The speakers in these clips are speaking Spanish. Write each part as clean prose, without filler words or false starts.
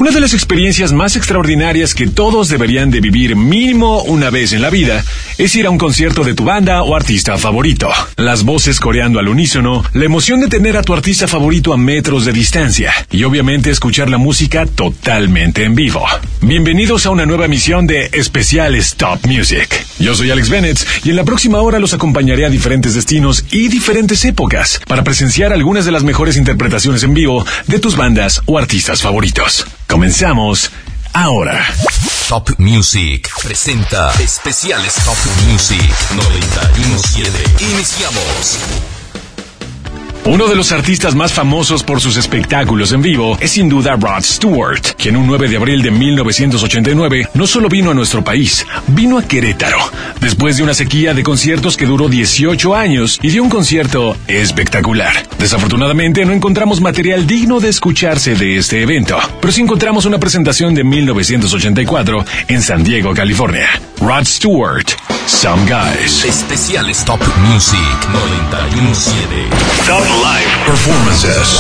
Una de las experiencias más extraordinarias que todos deberían de vivir mínimo una vez en la vida es ir a un concierto de tu banda o artista favorito. Las voces coreando al unísono, la emoción de tener a tu artista favorito a metros de distancia y obviamente escuchar la música totalmente en vivo. Bienvenidos a una nueva emisión de Especiales Top Music. Yo soy Alex Bennett y en la próxima hora los acompañaré a diferentes destinos y diferentes épocas para presenciar algunas de las mejores interpretaciones en vivo de tus bandas o artistas favoritos. Comenzamos ahora. Top Music presenta Especiales Top Music 91.7. Iniciamos. Uno de los artistas más famosos por sus espectáculos en vivo es sin duda Rod Stewart, quien un 9 de abril de 1989 no solo vino a nuestro país, vino a Querétaro, después de una sequía de conciertos que duró 18 años y dio un concierto espectacular. Desafortunadamente no encontramos material digno de escucharse de este evento, pero sí encontramos una presentación de 1984 en San Diego, California. Rod Stewart, Some Guys. Especiales Top Music 91.7. Top Live Performances.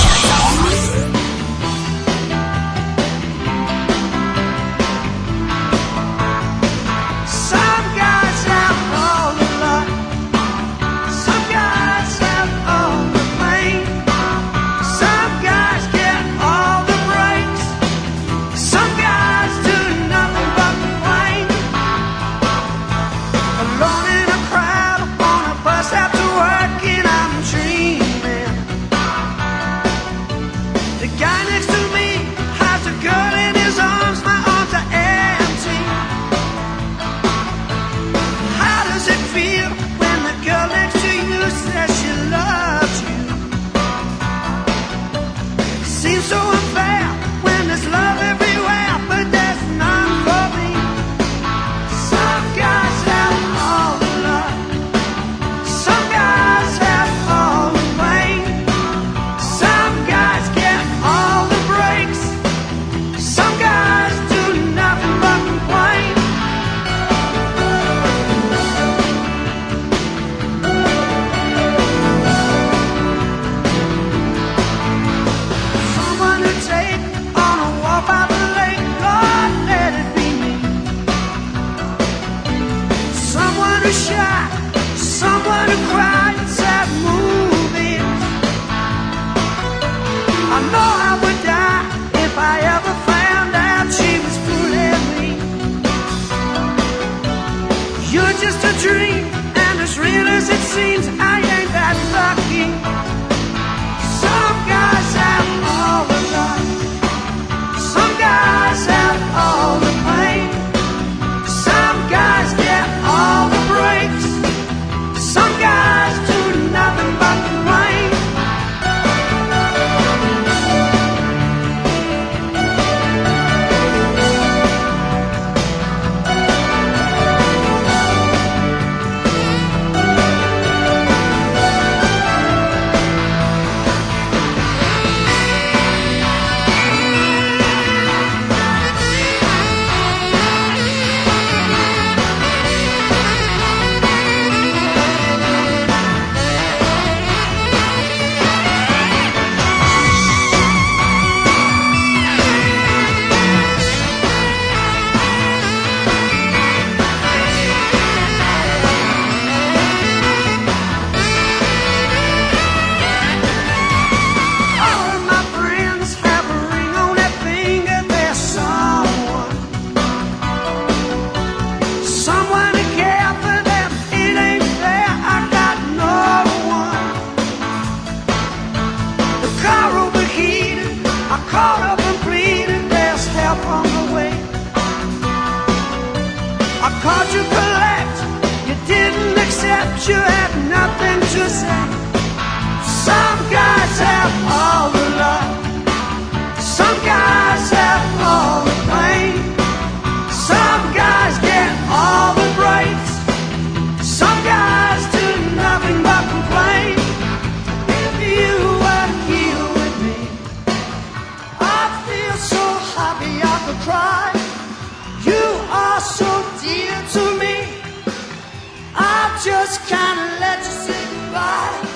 Just kinda let you say goodbye.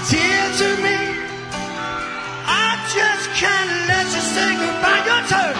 tears to me. I just can't let you say goodbye. Your turn.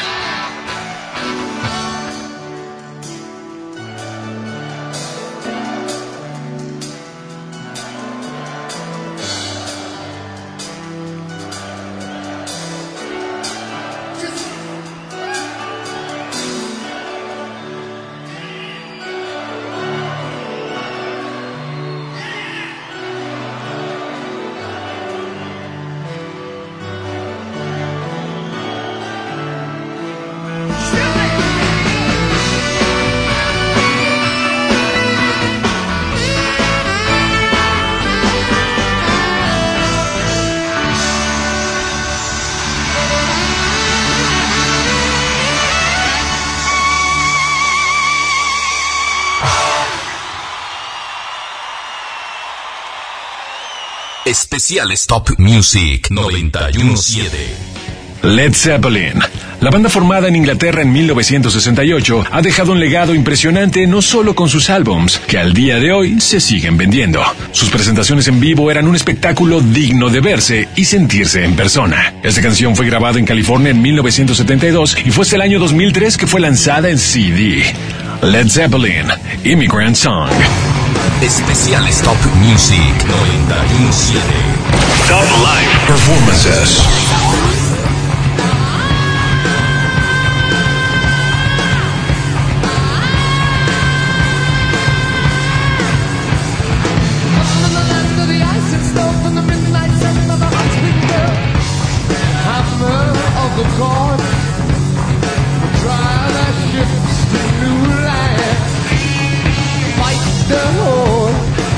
Especiales Top Music 917. Led Zeppelin. La banda formada en Inglaterra en 1968 ha dejado un legado impresionante no solo con sus álbums, que al día de hoy se siguen vendiendo. Sus presentaciones en vivo eran un espectáculo digno de verse y sentirse en persona. Esta canción fue grabada en California en 1972 y fue hasta el año 2003 que fue lanzada en CD. Led Zeppelin, Immigrant Song. Especiales Top Music 917. Top Live Performances.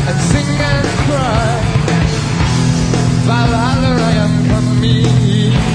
Valhalla, I am for me.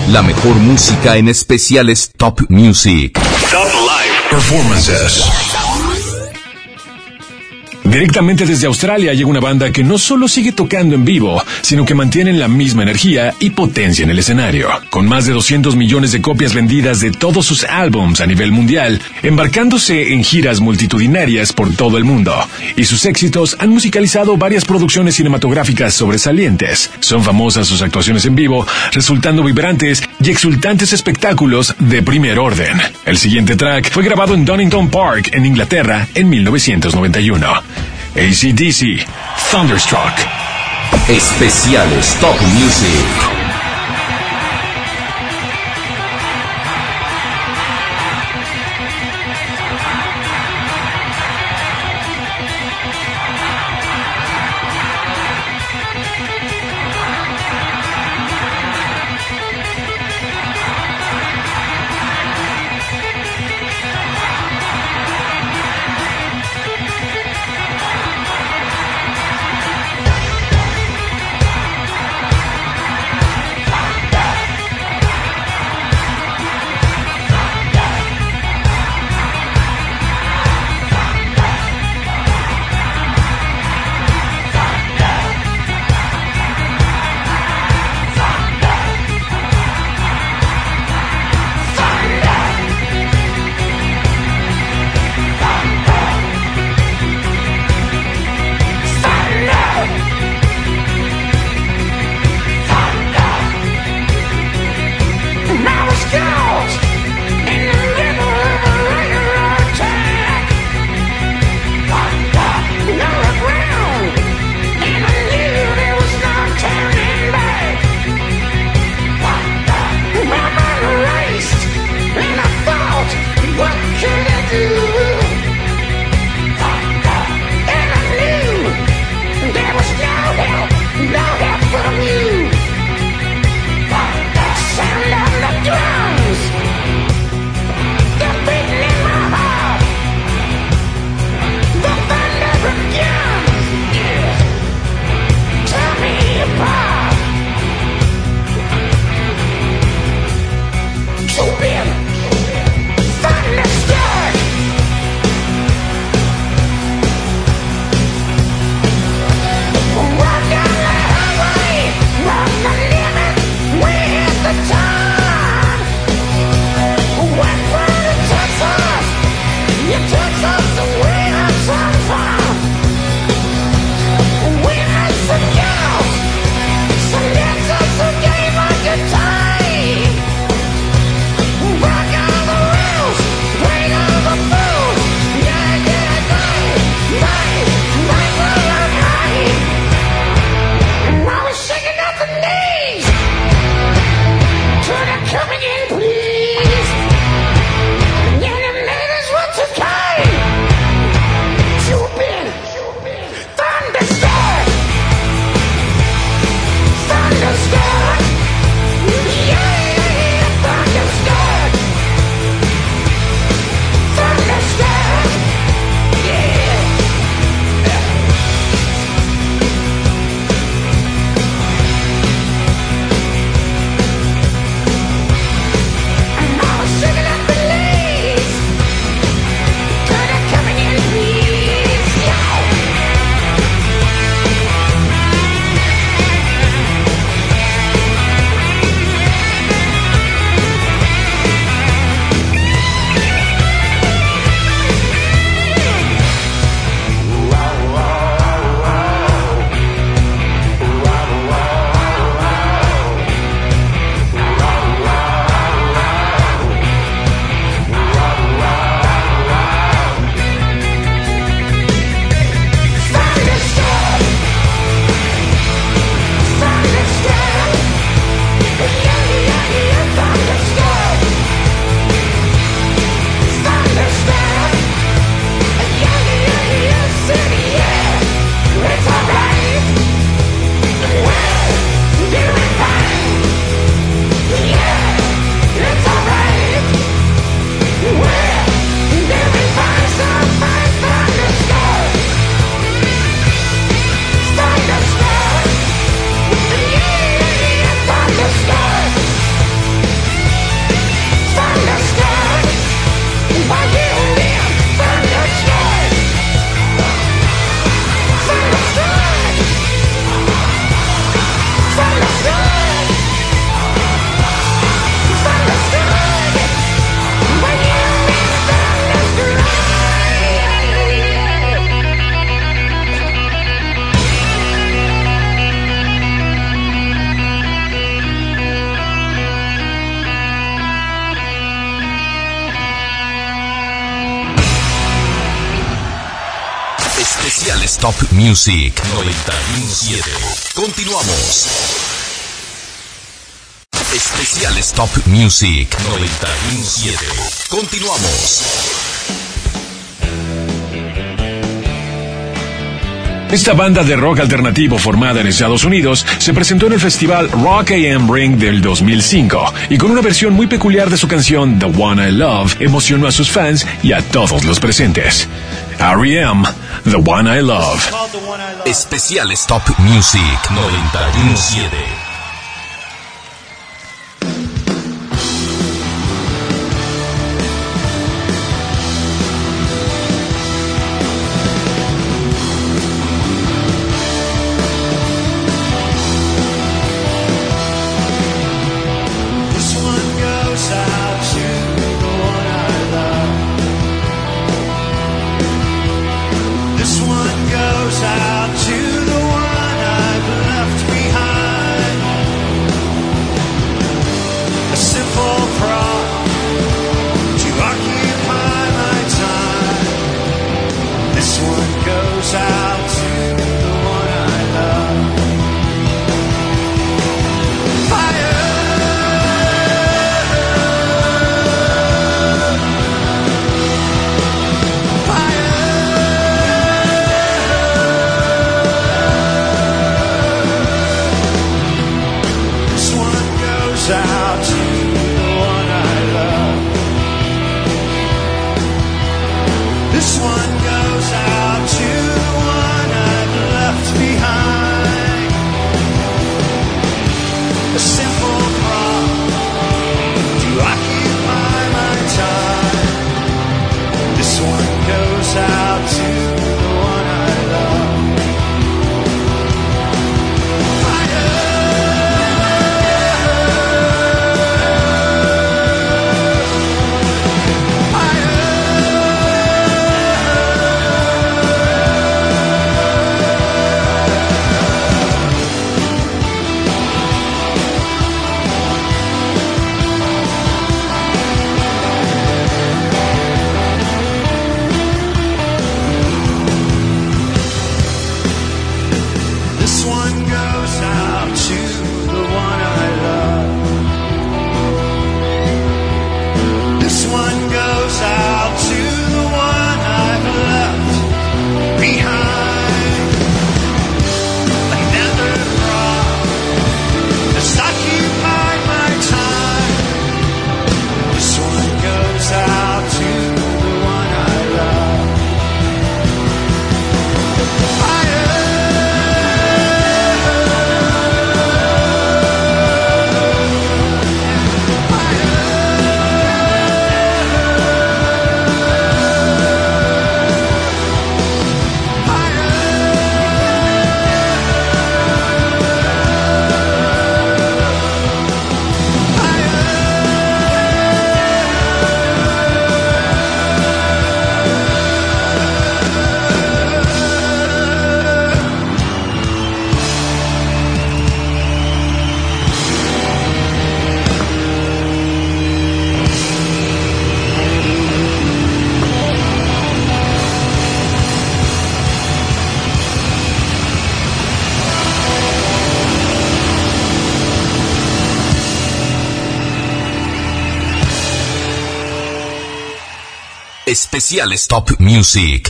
La mejor música en especiales Top Music. Top Live Performances. Directamente desde Australia llega una banda que no solo sigue tocando en vivo, sino que mantienen la misma energía y potencia en el escenario. Con más de 200 millones de copias vendidas de todos sus álbums a nivel mundial, embarcándose en giras multitudinarias por todo el mundo. Y sus éxitos han musicalizado varias producciones cinematográficas sobresalientes. Son famosas sus actuaciones en vivo, resultando vibrantes y exultantes espectáculos de primer orden. El siguiente track fue grabado en Donington Park, en Inglaterra, en 1991. AC/DC, Thunderstruck. Especiales Top Music. Run Especiales Top Music 91.7. Continuamos. Especiales Top Music 91.7. Continuamos. Esta banda de rock alternativo formada en Estados Unidos se presentó en el festival Rock AM Ring del 2005 y con una versión muy peculiar de su canción The One I Love emocionó a sus fans y a todos los presentes. R.E.M. The One I Love. Especiales Top Music 91.7. Especiales Top Music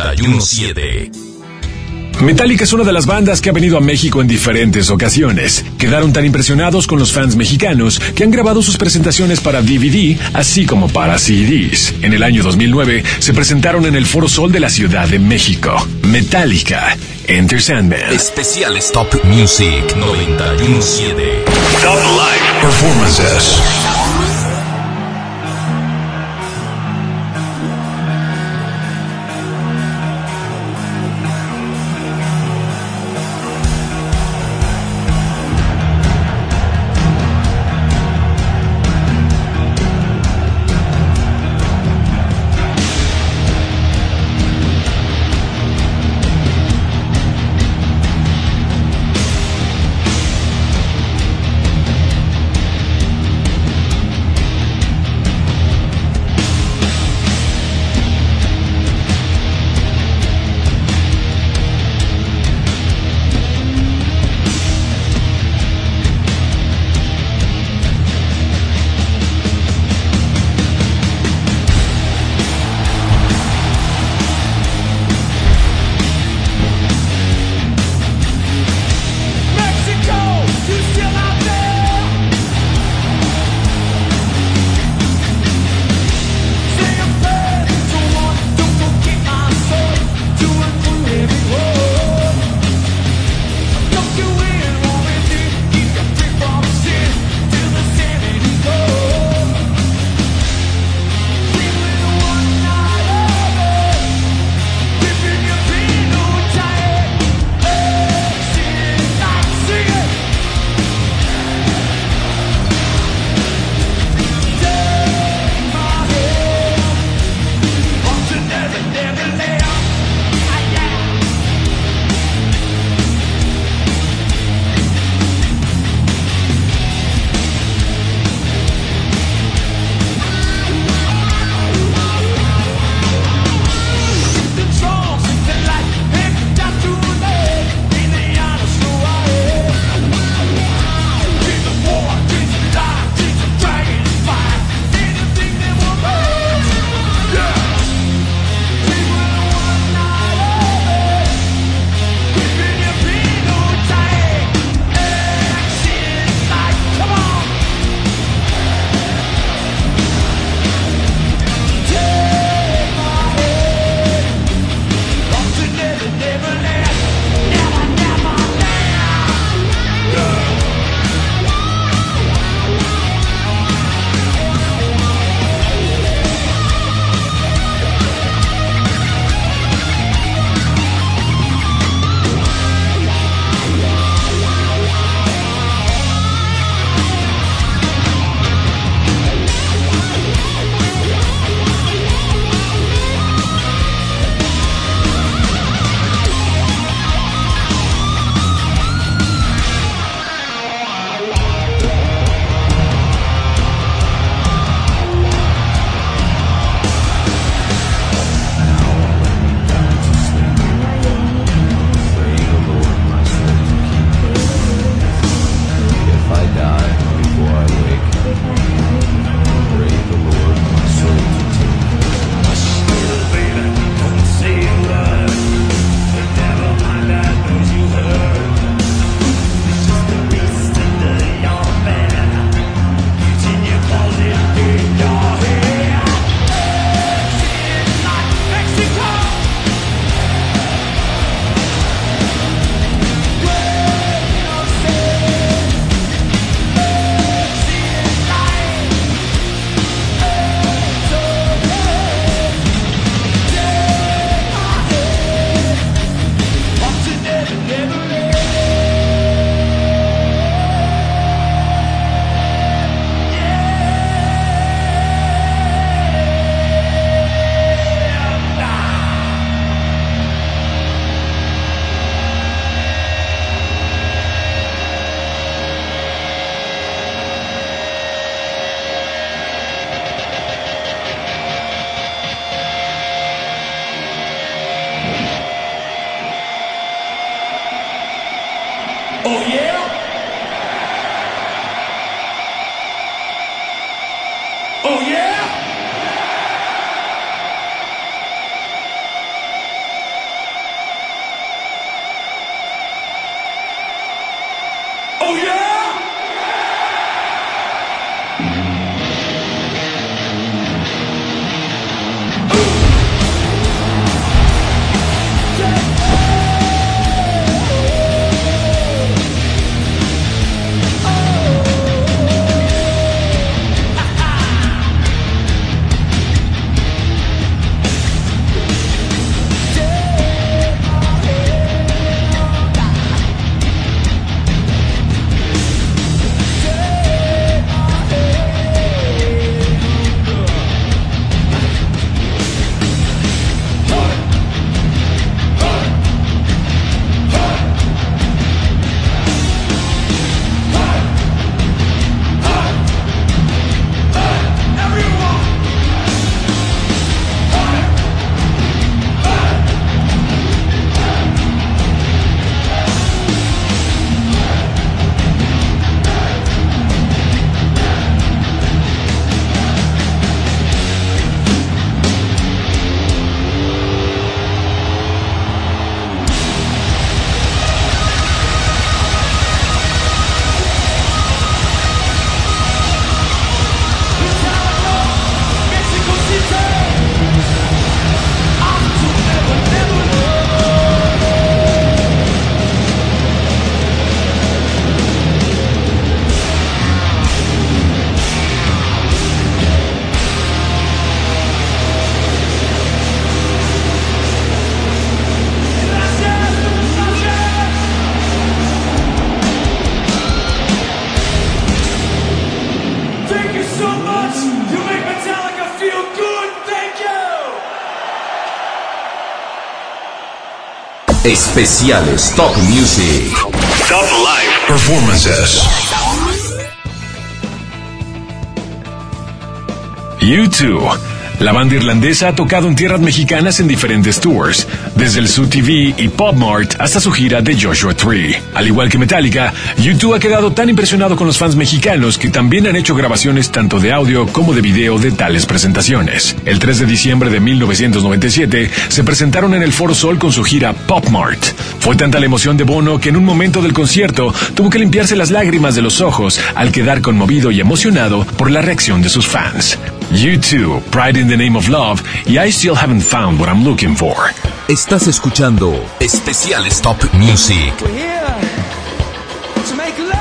91.7. Metallica es una de las bandas que ha venido a México en diferentes ocasiones. Quedaron tan impresionados con los fans mexicanos que han grabado sus presentaciones para DVD, así como para CDs. En el año 2009 se presentaron en el Foro Sol de la Ciudad de México. Metallica, Enter Sandman. Especiales Top Music 91.7. Top Live Performances. Oh yeah? Oh yeah? Oh yeah? Especiales Top Music. Top Live Performances. U2. La banda irlandesa ha tocado en tierras mexicanas en diferentes tours, desde el Zoo TV y Pop Mart hasta su gira de Joshua Tree. Al igual que Metallica, U2 ha quedado tan impresionado con los fans mexicanos que también han hecho grabaciones tanto de audio como de video de tales presentaciones. El 3 de diciembre de 1997 se presentaron en el Foro Sol con su gira Pop Mart. Fue tanta la emoción de Bono que en un momento del concierto tuvo que limpiarse las lágrimas de los ojos al quedar conmovido y emocionado por la reacción de sus fans. U2, Pride in the Name of Love y I Still Haven't Found What I'm Looking For. Estás escuchando Especiales Top Music. We're here to make love.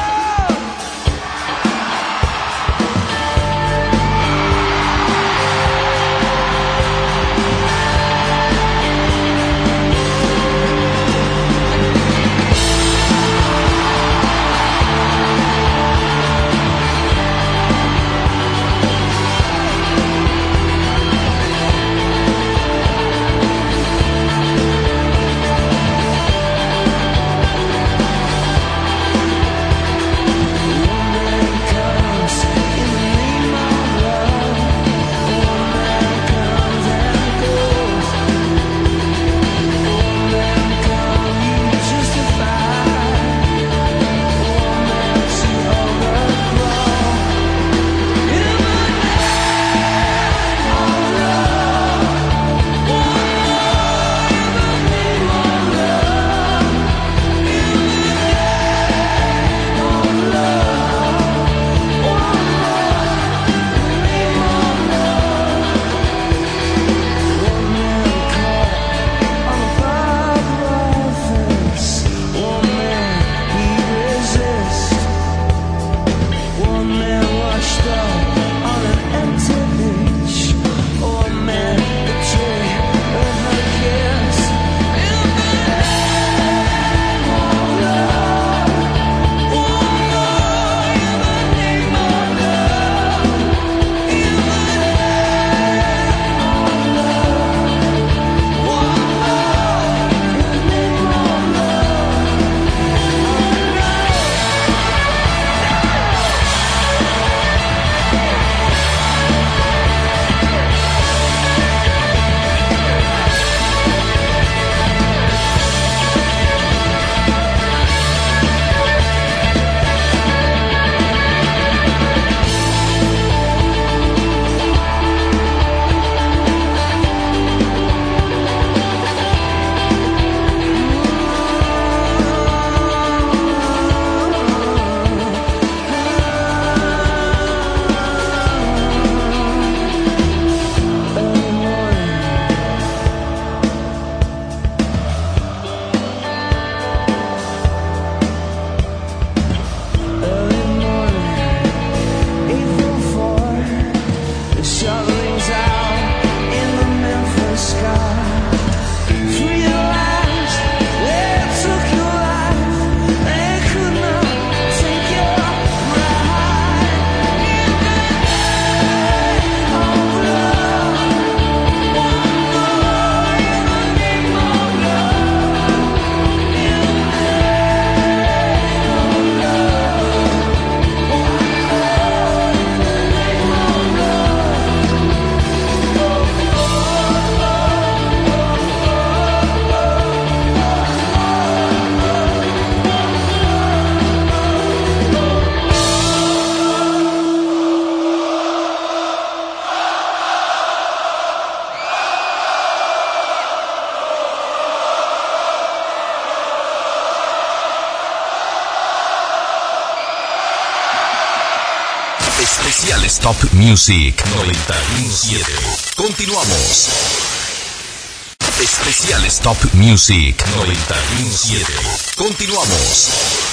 Especiales Top Music 91.7. Continuamos. Especiales Top Music 91.7. Continuamos.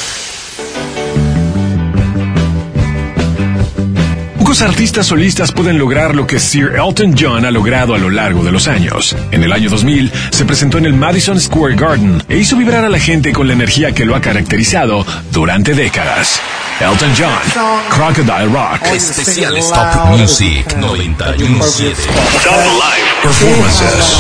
Pocos artistas solistas pueden lograr lo que Sir Elton John ha logrado a lo largo de los años. En el año 2000 se presentó en el Madison Square Garden e hizo vibrar a la gente con la energía que lo ha caracterizado durante décadas. Elton John, Crocodile Rock. Especiales Top Music 91.7. Top Live Performances.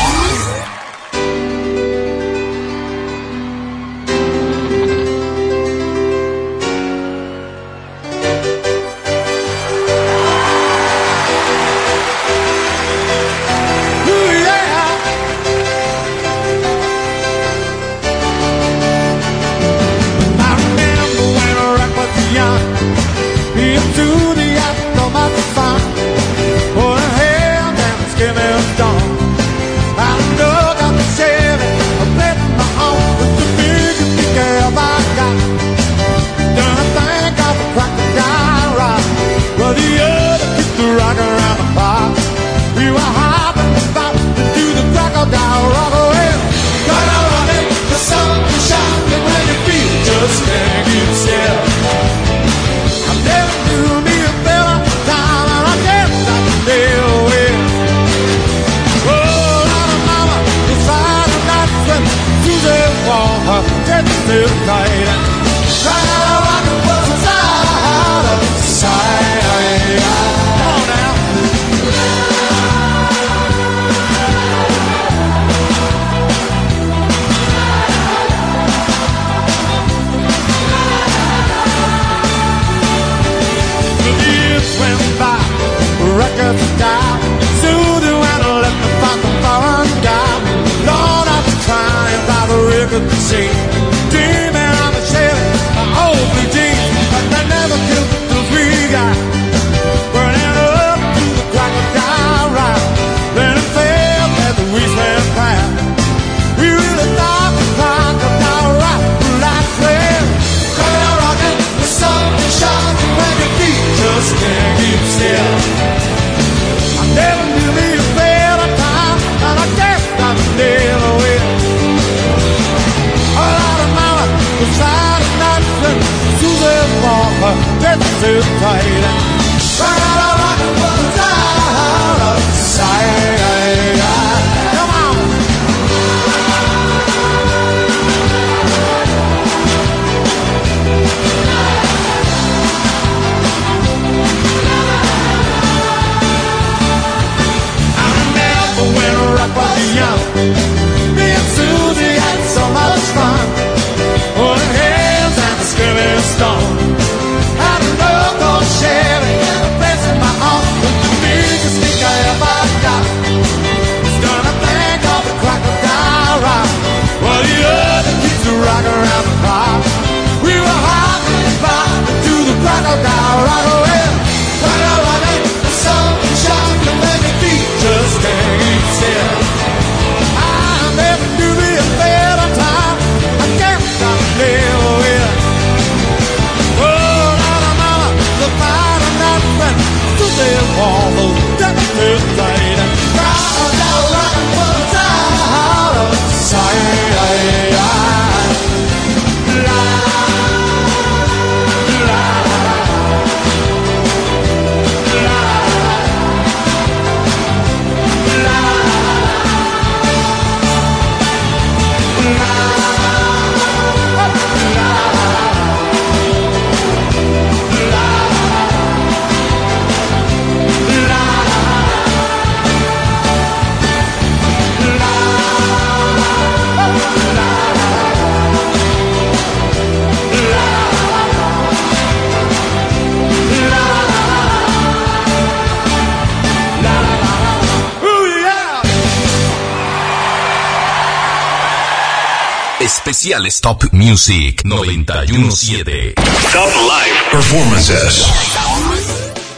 Especiales Top Music 91.7. Top Live Performances.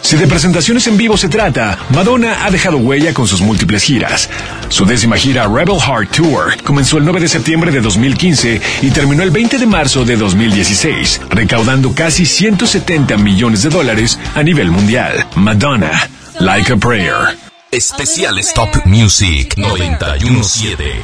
Si de presentaciones en vivo se trata, Madonna ha dejado huella con sus múltiples giras. Su 10ª gira Rebel Heart Tour comenzó el 9 de septiembre de 2015 y terminó el 20 de marzo de 2016, recaudando casi $170 millones a nivel mundial. Madonna, Like a Prayer. Especiales Top Music 91.7.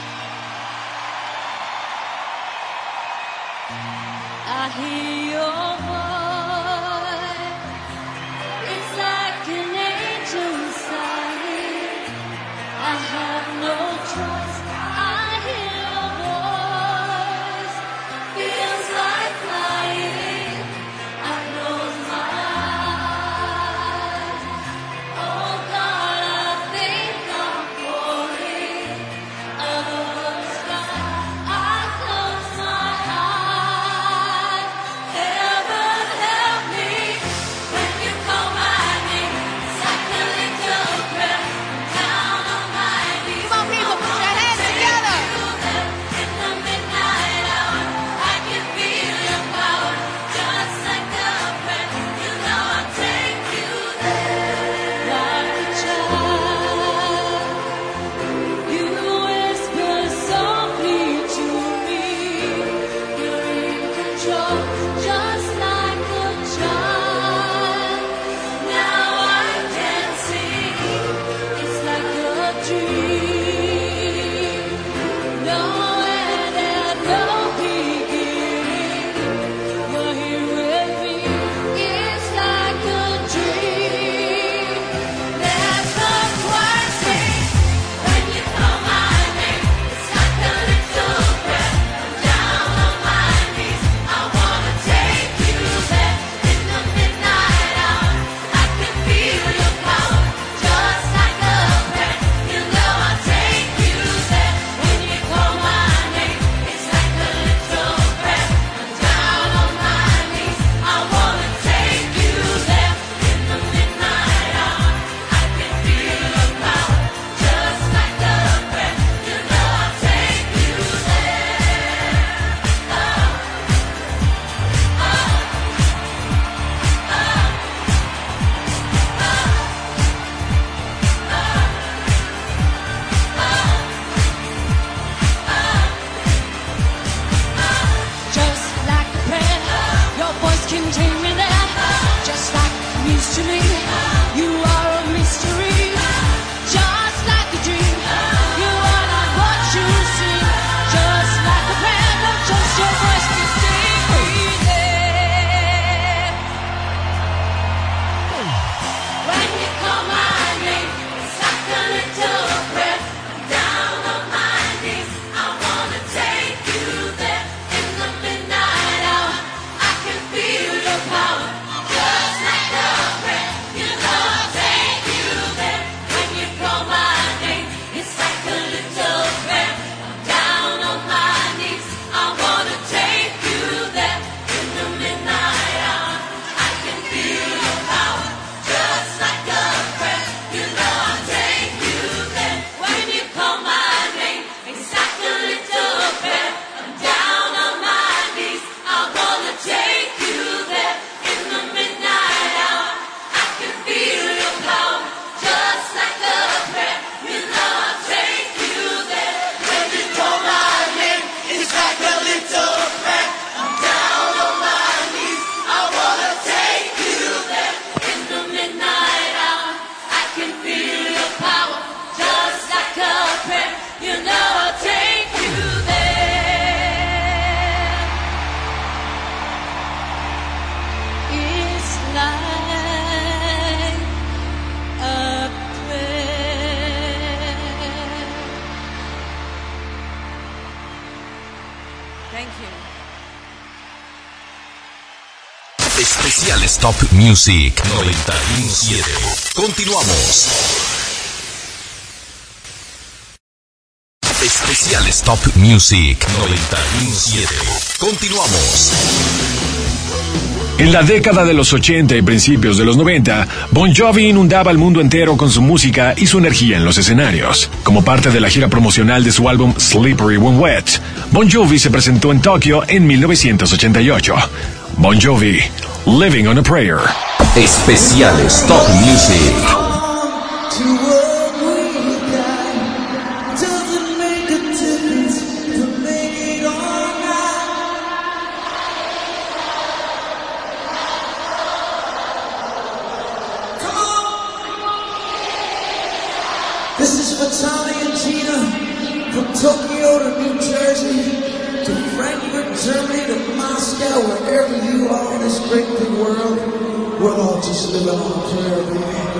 Especiales Top Music 91.7. Continuamos. Especiales Top Music 91.7. Continuamos. En la década de los 80 y principios de los 90, Bon Jovi inundaba al mundo entero con su música y su energía en los escenarios. Como parte de la gira promocional de su álbum Slippery When Wet, Bon Jovi se presentó en Tokio en 1988. Bon Jovi, Living on a Prayer. Especiales Top Music. This is for Tommy and Gina, from Tokyo to New Jersey, to Frankfurt, Germany, to Moscow, wherever you are in this great big world, we're all just living on a prayer, baby.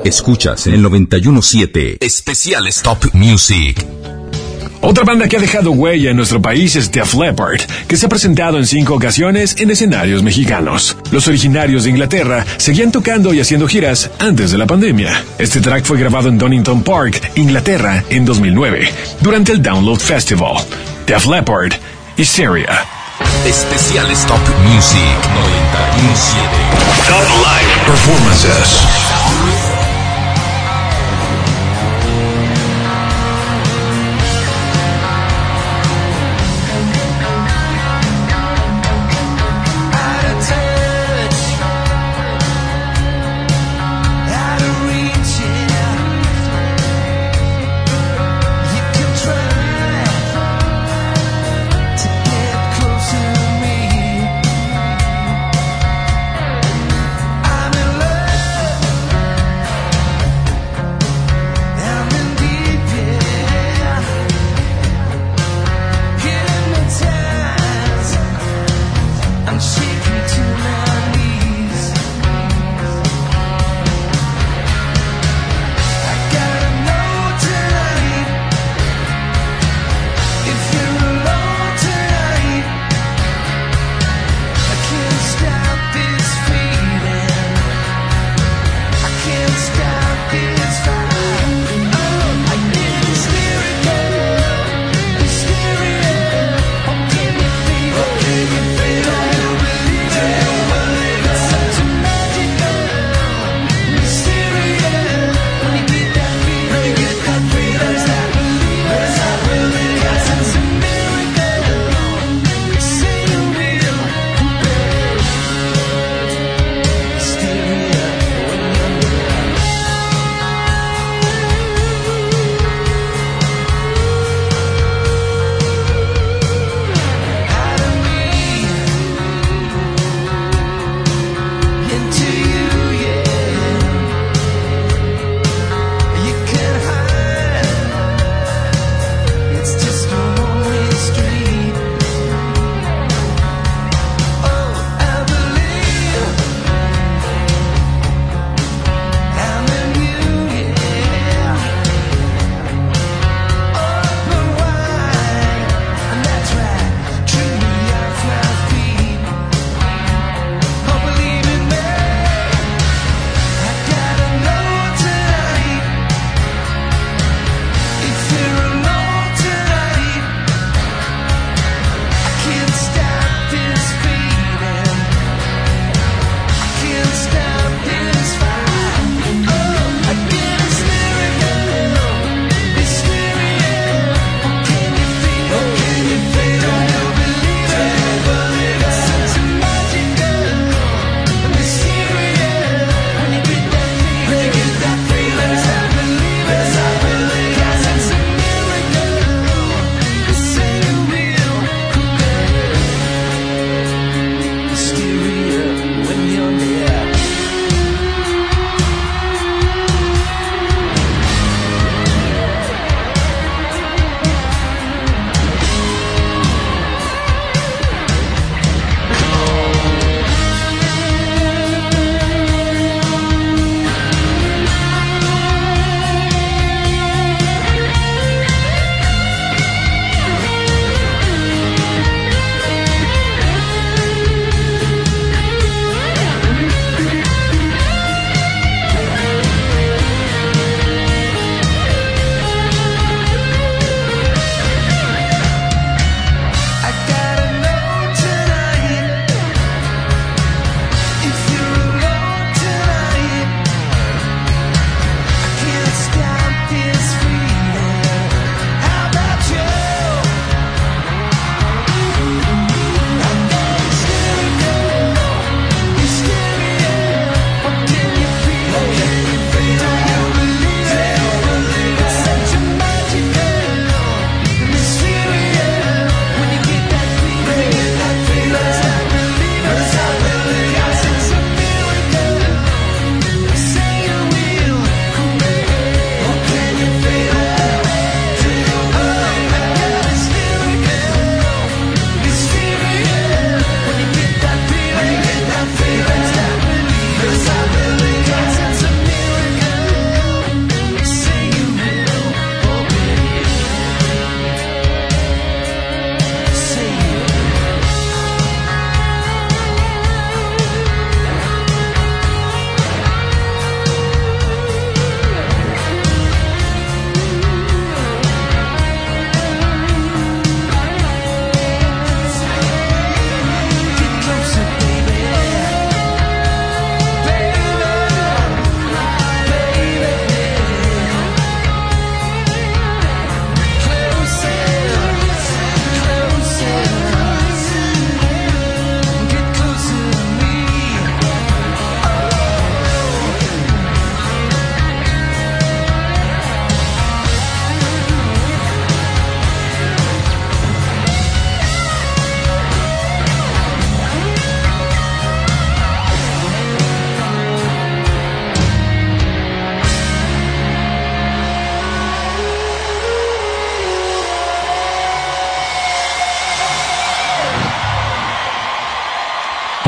Escuchas en el 91.7 Especiales Top Music. Otra banda que ha dejado huella en nuestro país es Def Leppard, que se ha presentado en 5 ocasiones en escenarios mexicanos. Los originarios de Inglaterra seguían tocando y haciendo giras antes de la pandemia. Este track fue grabado en Donington Park, Inglaterra, en 2009, durante el Download Festival. Def Leppard y Syria. Especiales Top Music 91.7. Top Live Performances.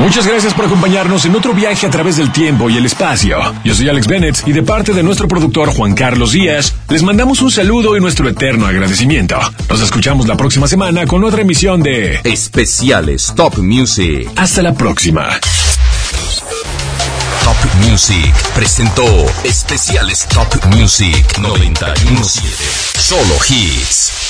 Muchas gracias por acompañarnos en otro viaje a través del tiempo y el espacio. Yo soy Alex Bennett y de parte de nuestro productor Juan Carlos Díaz, les mandamos un saludo y nuestro eterno agradecimiento. Nos escuchamos la próxima semana con otra emisión de Especiales Top Music. Hasta la próxima. Top Music presentó Especiales Top Music 917. Solo hits.